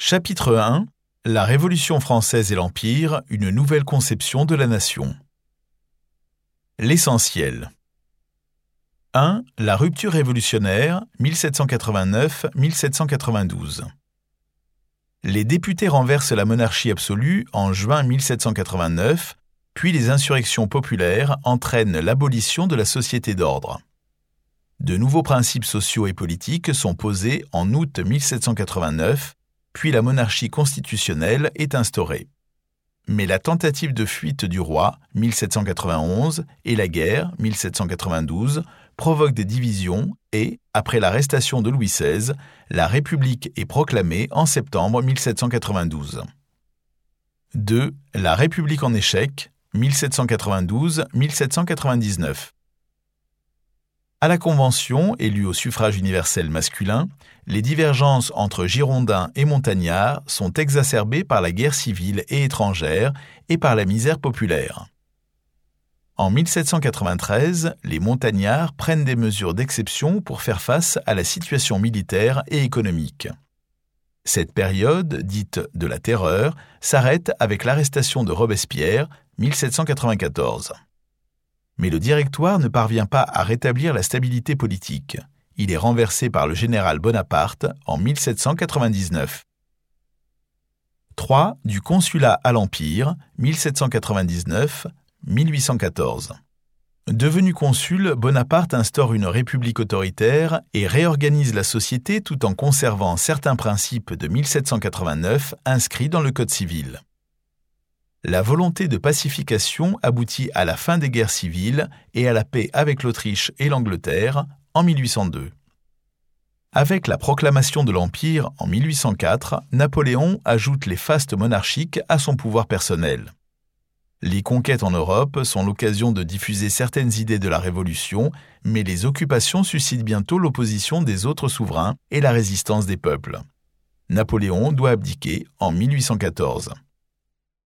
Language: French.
Chapitre 1. La Révolution française et l'Empire, une nouvelle conception de la nation. L'essentiel. 1. La rupture révolutionnaire, 1789-1792. Les députés renversent la monarchie absolue en juin 1789, puis les insurrections populaires entraînent l'abolition de la société d'ordre. De nouveaux principes sociaux et politiques sont posés en août 1789, puis la monarchie constitutionnelle est instaurée. Mais la tentative de fuite du roi, 1791, et la guerre, 1792, provoquent des divisions et, après l'arrestation de Louis XVI, la République est proclamée en septembre 1792. 2. La République en échec, 1792-1799. À la Convention, élue au suffrage universel masculin, les divergences entre Girondins et Montagnards sont exacerbées par la guerre civile et étrangère et par la misère populaire. En 1793, les Montagnards prennent des mesures d'exception pour faire face à la situation militaire et économique. Cette période, dite de la Terreur, s'arrête avec l'arrestation de Robespierre, 1794. Mais le Directoire ne parvient pas à rétablir la stabilité politique. Il est renversé par le général Bonaparte en 1799. 3. Du Consulat à l'Empire, 1799-1814. Devenu consul, Bonaparte instaure une république autoritaire et réorganise la société tout en conservant certains principes de 1789 inscrits dans le Code civil. La volonté de pacification aboutit à la fin des guerres civiles et à la paix avec l'Autriche et l'Angleterre en 1802. Avec la proclamation de l'Empire en 1804, Napoléon ajoute les fastes monarchiques à son pouvoir personnel. Les conquêtes en Europe sont l'occasion de diffuser certaines idées de la Révolution, mais les occupations suscitent bientôt l'opposition des autres souverains et la résistance des peuples. Napoléon doit abdiquer en 1814.